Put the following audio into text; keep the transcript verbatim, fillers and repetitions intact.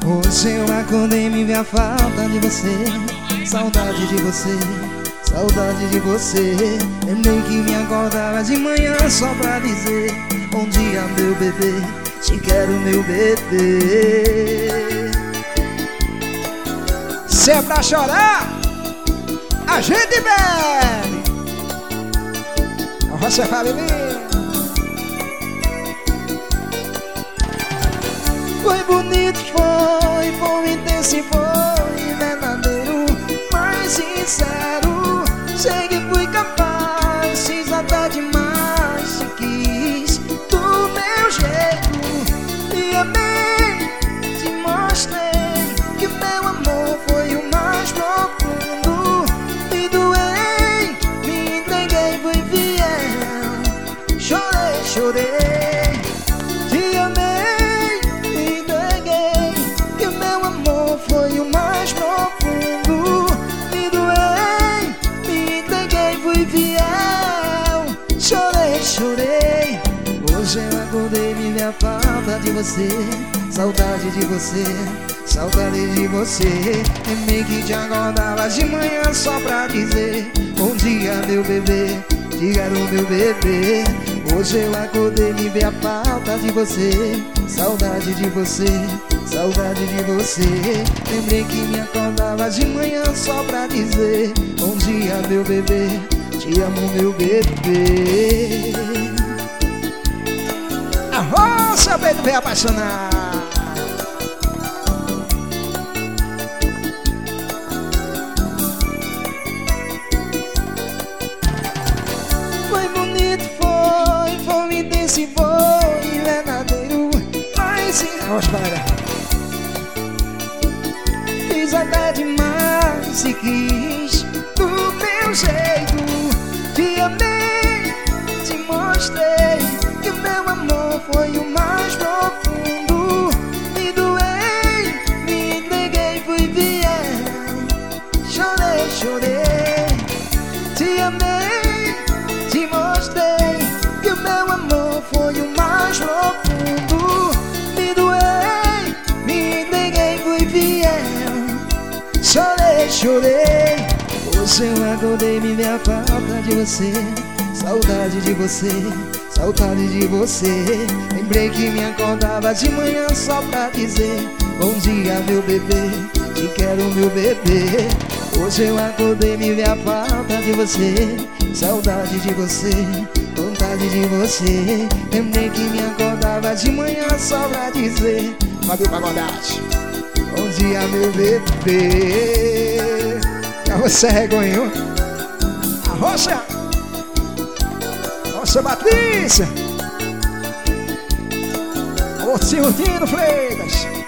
Hoje eu acordei e me vi a falta de você. Saudade de você, saudade de você. Lembrei que me acordava de manhã só pra dizer: bom dia meu bebê, te quero meu bebê. Se é pra chorar, a gente bebe. Você vai beber. Foi bonito, foi, foi intenso e foi verdadeiro, mas sincero. Sei que fui capaz, fiz até demais. Te quis do meu jeito, me amei, te mostrei que meu amor foi o mais profundo. Me doei, me entreguei, fui fiel. Chorei, chorei, te amei, me entreguei, que meu amor foi o mais profundo. Me doei, me entreguei, fui fiel. Chorei, chorei. Hoje eu acordei e me vi a falta de você. Saudade de você, saudade de você. Lembrei que te acordava de manhã só pra dizer: bom dia meu bebê, te quero meu bebê. Hoje eu acordei e me vi a falta de você. Saudade de você, saudade de você. Lembrei que me acordava de manhã só pra dizer: bom dia meu bebê, te amo meu bebê. Arroz, seu peito bem apaixonado. Foi bonito, foi, foi intenso e foi verdadeiro, mas sim, fiz até demais e quis do meu jeito. Te amei, te mostrei que meu amor foi o mais profundo. Me doei, me entreguei, fui fiel. Chorei, chorei, te amei, te mostrei que o meu amor foi o mais profundo. Me doei, me entreguei, fui fiel. Chorei, chorei. Hoje eu acordei e me vi a falta de você. Saudade de você, saudade de você. Lembrei que me acordava de manhã só pra dizer: bom dia meu bebê, te quero meu bebê. Hoje eu acordei e me vi a falta de você. Saudade de você, vontade de você. Lembrei que me acordava de manhã só pra dizer: Fábio Pagodate, bom dia meu bebê. Pra você, Regonho. A Rocha, Rocha Batista, o Silvino Freitas.